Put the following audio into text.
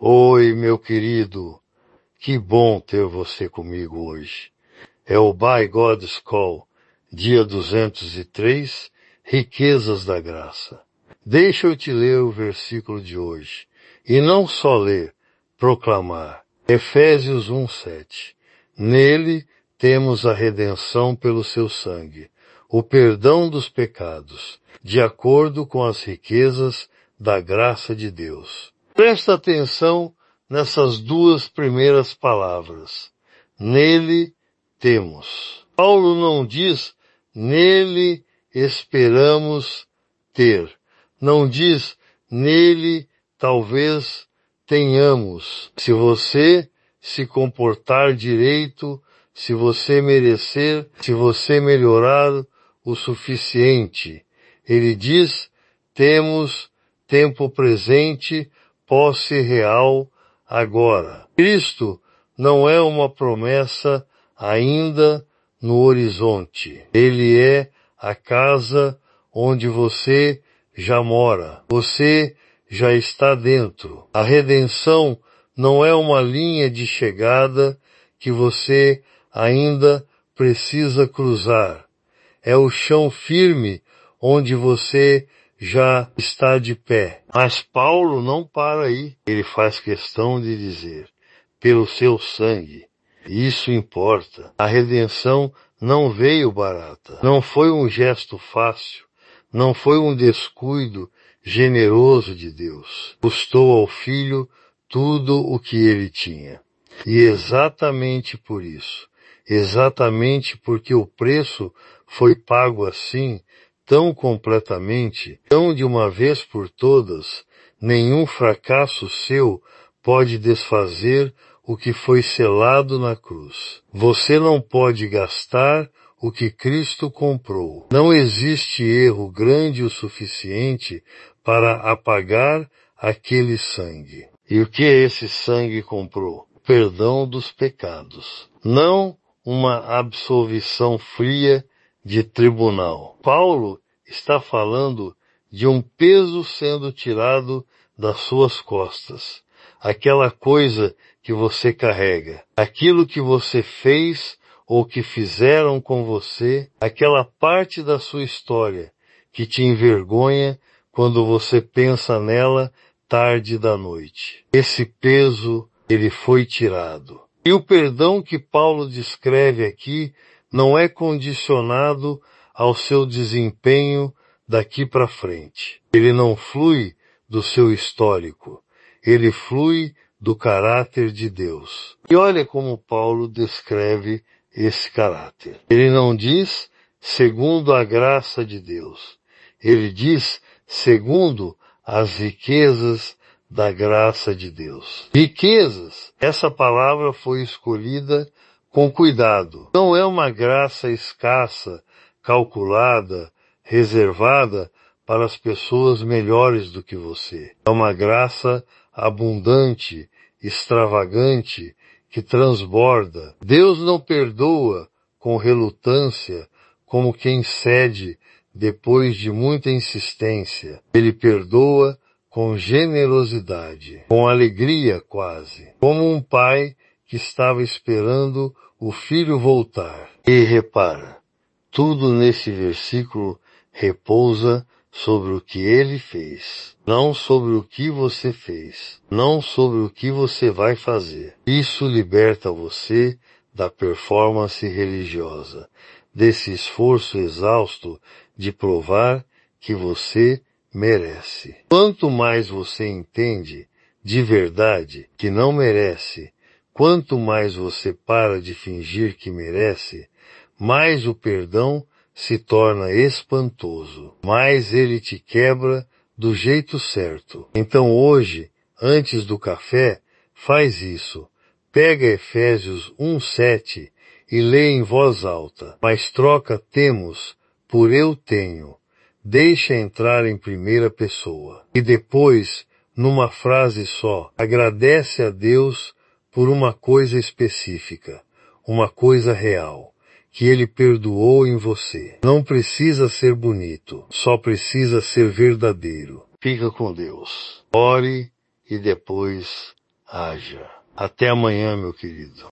Oi, meu querido. Que bom ter você comigo hoje. É o By God's Call, dia 203, Riquezas da Graça. Deixa eu te ler o versículo de hoje. E não só ler, proclamar. Efésios 1:7. Nele temos a redenção pelo seu sangue, o perdão dos pecados, de acordo com as riquezas da graça de Deus. Presta atenção nessas duas primeiras palavras. Nele temos. Paulo não diz nele esperamos ter. Não diz nele talvez tenhamos. Se você se comportar direito, se você merecer, se você melhorar o suficiente. Ele diz temos tempo presente, posse real agora. Cristo não é uma promessa ainda no horizonte. Ele é a casa onde você já mora. Você já está dentro. A redenção não é uma linha de chegada que você ainda precisa cruzar. É o chão firme onde você já está de pé. Mas Paulo não para aí. Ele faz questão de dizer, pelo seu sangue. Isso importa. A redenção não veio barata. Não foi um gesto fácil. Não foi um descuido generoso de Deus. Custou ao Filho tudo o que ele tinha. E exatamente por isso, exatamente porque o preço foi pago assim, tão completamente, tão de uma vez por todas, nenhum fracasso seu pode desfazer o que foi selado na cruz. Você não pode gastar o que Cristo comprou. Não existe erro grande o suficiente para apagar aquele sangue. E o que esse sangue comprou? Perdão dos pecados. Não uma absolvição fria de tribunal. Paulo está falando de um peso sendo tirado das suas costas. Aquela coisa que você carrega. Aquilo que você fez ou que fizeram com você. Aquela parte da sua história que te envergonha quando você pensa nela tarde da noite. Esse peso, ele foi tirado. E o perdão que Paulo descreve aqui não é condicionado ao seu desempenho daqui para frente. Ele não flui do seu histórico. Ele flui do caráter de Deus. E olha como Paulo descreve esse caráter. Ele não diz segundo a graça de Deus. Ele diz segundo as riquezas da graça de Deus. Riquezas, essa palavra foi escolhida com cuidado. Não é uma graça escassa, calculada, reservada para as pessoas melhores do que você. É uma graça abundante, extravagante, que transborda. Deus não perdoa com relutância, como quem cede depois de muita insistência. Ele perdoa com generosidade, com alegria quase, como um pai que estava esperando o filho voltar. E repara, tudo nesse versículo repousa sobre o que ele fez, não sobre o que você fez, não sobre o que você vai fazer. Isso liberta você da performance religiosa, desse esforço exausto de provar que você merece. Quanto mais você entende de verdade que não merece, quanto mais você para de fingir que merece, mais o perdão se torna espantoso, mais ele te quebra do jeito certo. Então hoje, antes do café, faz isso. Pega Efésios 1:7 e lê em voz alta, mas troca temos por eu tenho. Deixa entrar em primeira pessoa. E depois, numa frase só, agradece a Deus por uma coisa específica, uma coisa real, que Ele perdoou em você. Não precisa ser bonito, só precisa ser verdadeiro. Fica com Deus. Ore e depois haja. Até amanhã, meu querido.